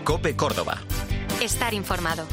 COPE Córdoba. Estar informado.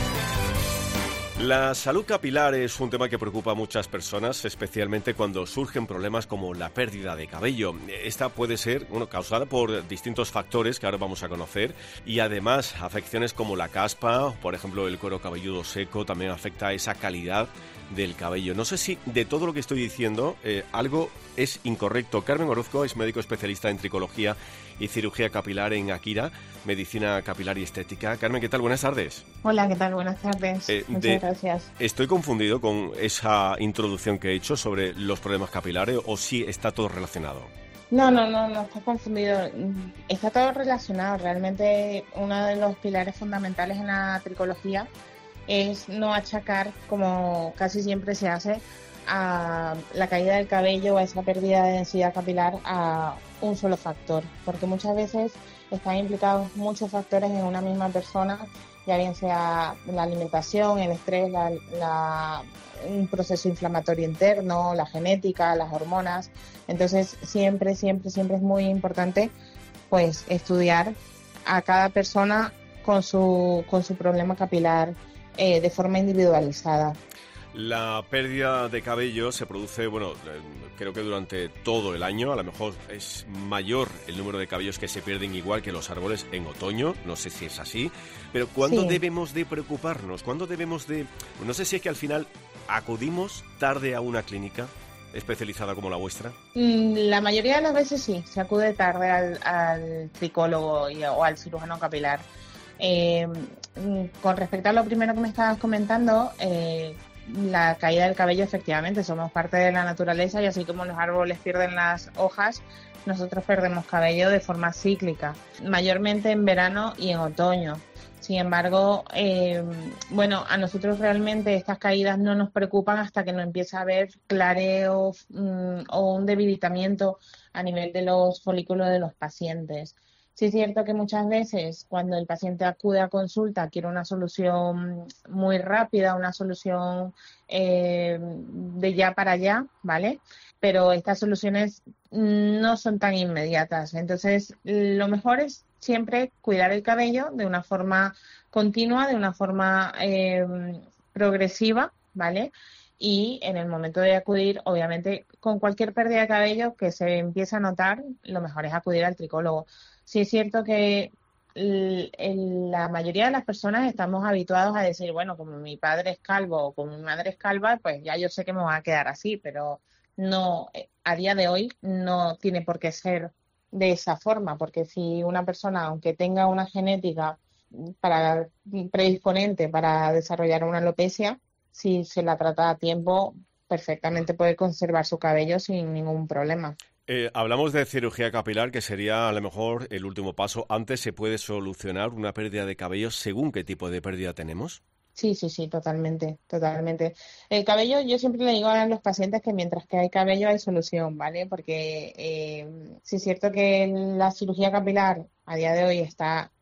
La salud capilar es un tema que preocupa a muchas personas, especialmente cuando surgen problemas como la pérdida de cabello. Esta puede ser causada por distintos factores que ahora vamos a conocer, y además afecciones como la caspa, por ejemplo el cuero cabelludo seco, también afecta a esa calidad del cabello. No sé si de todo lo que estoy diciendo algo es incorrecto. Carmen Orozco es médico especialista en tricología y cirugía capilar en Akira, medicina capilar y estética. Carmen, ¿qué tal? Buenas tardes. Hola, ¿qué tal? Buenas tardes. Muchas gracias. ¿Estoy confundido con esa introducción que he hecho sobre los problemas capilares o sí está todo relacionado? No estás confundido. Está todo relacionado. Realmente uno de los pilares fundamentales en la tricología es no achacar, como casi siempre se hace, a la caída del cabello o a esa pérdida de densidad capilar a un solo factor, porque muchas veces están implicados muchos factores en una misma persona, ya bien sea la alimentación, el estrés, un proceso inflamatorio interno, la genética, las hormonas. Entonces siempre es muy importante pues estudiar a cada persona con su problema capilar de forma individualizada. La pérdida de cabello se produce, creo que durante todo el año. A lo mejor es mayor el número de cabellos que se pierden, igual que los árboles, en otoño. No sé si es así. Pero ¿cuándo debemos de preocuparnos? ¿Cuándo debemos de...? No sé si es que al final acudimos tarde a una clínica especializada como la vuestra. La mayoría de las veces sí, se acude tarde al tricólogo o al cirujano capilar. Con respecto a lo primero que me estabas comentando, la caída del cabello, efectivamente, somos parte de la naturaleza y así como los árboles pierden las hojas, nosotros perdemos cabello de forma cíclica, mayormente en verano y en otoño. Sin embargo, a nosotros realmente estas caídas no nos preocupan hasta que no empieza a haber clareo o un debilitamiento a nivel de los folículos de los pacientes. Sí es cierto que muchas veces cuando el paciente acude a consulta quiere una solución muy rápida, una solución de ya para allá, ¿vale? Pero estas soluciones no son tan inmediatas. Entonces, lo mejor es siempre cuidar el cabello de una forma continua, de una forma progresiva, ¿vale? Y en el momento de acudir, obviamente, con cualquier pérdida de cabello que se empiece a notar, lo mejor es acudir al tricólogo. Sí es cierto que la mayoría de las personas estamos habituados a decir, bueno, como mi padre es calvo o como mi madre es calva, pues ya yo sé que me va a quedar así, pero no, a día de hoy no tiene por qué ser de esa forma, porque si una persona, aunque tenga una genética predisponente para desarrollar una alopecia, si se la trata a tiempo, perfectamente puede conservar su cabello sin ningún problema. Hablamos de cirugía capilar, que sería a lo mejor el último paso. ¿Antes se puede solucionar una pérdida de cabello según qué tipo de pérdida tenemos? Sí, totalmente. El cabello, yo siempre le digo a los pacientes que mientras que hay cabello hay solución, ¿vale? Porque sí es cierto que la cirugía capilar a día de hoy está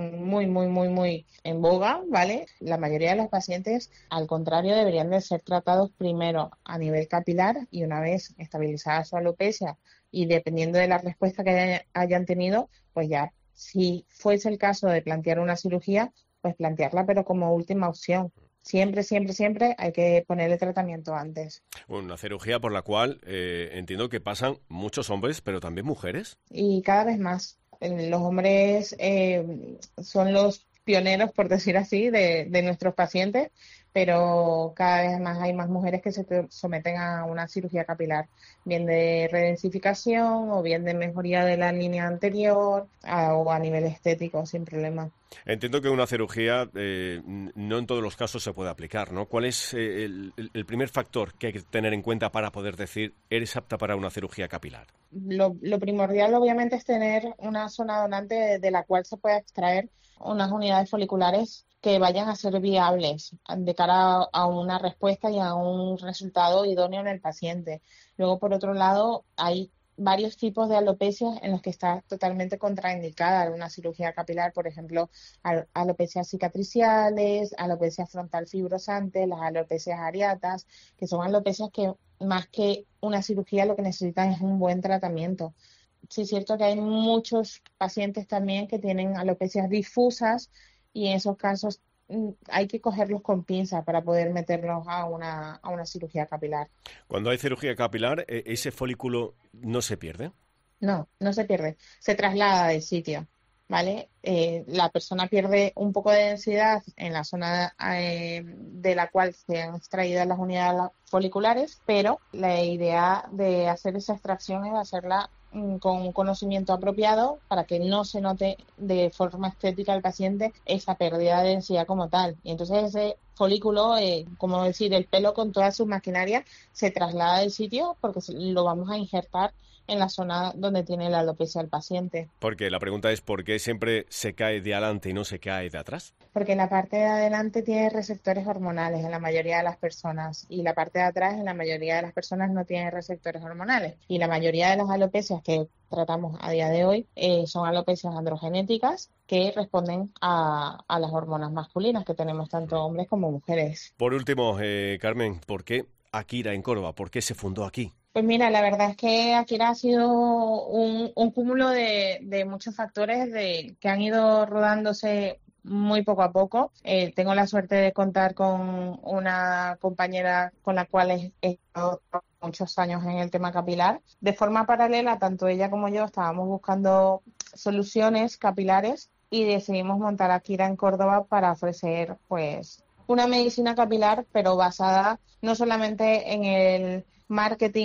muy en boga, ¿vale? La mayoría de los pacientes, al contrario, deberían de ser tratados primero a nivel capilar y una vez estabilizada su alopecia y dependiendo de la respuesta que hayan tenido, pues ya, si fuese el caso de plantear una cirugía, pues plantearla, pero como última opción. Siempre hay que ponerle tratamiento antes. Una cirugía por la cual entiendo que pasan muchos hombres, pero también mujeres. Y cada vez más. Los hombres son los pioneros, por decir así, de nuestros pacientes, pero cada vez más hay más mujeres que se someten a una cirugía capilar, bien de redensificación o bien de mejoría de la línea anterior o a nivel estético, sin problema. Entiendo que una cirugía no en todos los casos se puede aplicar, ¿no? ¿Cuál es el primer factor que hay que tener en cuenta para poder decir eres apta para una cirugía capilar? Lo primordial, obviamente, es tener una zona donante de la cual se pueda extraer unas unidades foliculares que vayan a ser viables de cara a una respuesta y a un resultado idóneo en el paciente. Luego, por otro lado, hay varios tipos de alopecias en los que está totalmente contraindicada una cirugía capilar, por ejemplo, alopecias cicatriciales, alopecias frontal fibrosantes, las alopecias areatas, que son alopecias que más que una cirugía lo que necesitan es un buen tratamiento. sí es cierto que hay muchos pacientes también que tienen alopecias difusas y en esos casos hay que cogerlos con pinza para poder meterlos a una cirugía capilar. Cuando hay cirugía capilar, ¿ese folículo no se pierde? No, no se pierde, se traslada del sitio, ¿vale? La persona pierde un poco de densidad en la zona de la cual se han extraído las unidades foliculares, pero la idea de hacer esa extracción es hacerla con un conocimiento apropiado para que no se note de forma estética al paciente esa pérdida de densidad como tal. Y entonces ese folículo, como decir, el pelo con toda su maquinaria se traslada del sitio porque lo vamos a injertar en la zona donde tiene la alopecia el paciente. Porque la pregunta es ¿por qué siempre se cae de adelante y no se cae de atrás? Porque la parte de adelante tiene receptores hormonales en la mayoría de las personas y la parte de atrás en la mayoría de las personas no tiene receptores hormonales. Y la mayoría de las alopecias que tratamos a día de hoy son alopecias androgenéticas que responden a las hormonas masculinas que tenemos tanto hombres como mujeres. Por último, Carmen, ¿por qué Akira en Córdoba? ¿Por qué se fundó aquí? Pues mira, la verdad es que Akira ha sido un cúmulo de muchos factores que han ido rodándose muy poco a poco. Tengo la suerte de contar con una compañera con la cual he estado muchos años en el tema capilar. De forma paralela, tanto ella como yo estábamos buscando soluciones capilares y decidimos montar Akira en Córdoba para ofrecer pues una medicina capilar, pero basada no solamente en el marketing,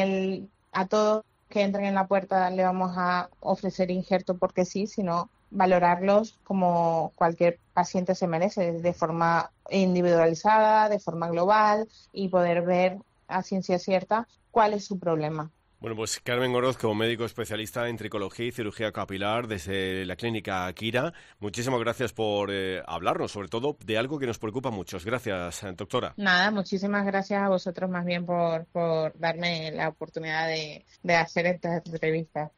a todos que entren en la puerta le vamos a ofrecer injerto porque sí, sino valorarlos como cualquier paciente se merece, de forma individualizada, de forma global y poder ver a ciencia cierta cuál es su problema. Bueno, pues Carmen Orozco, médico especialista en tricología y cirugía capilar desde la clínica Akira. Muchísimas gracias por hablarnos, sobre todo de algo que nos preocupa mucho. Gracias, doctora. Nada, muchísimas gracias a vosotros más bien por darme la oportunidad de hacer esta entrevista.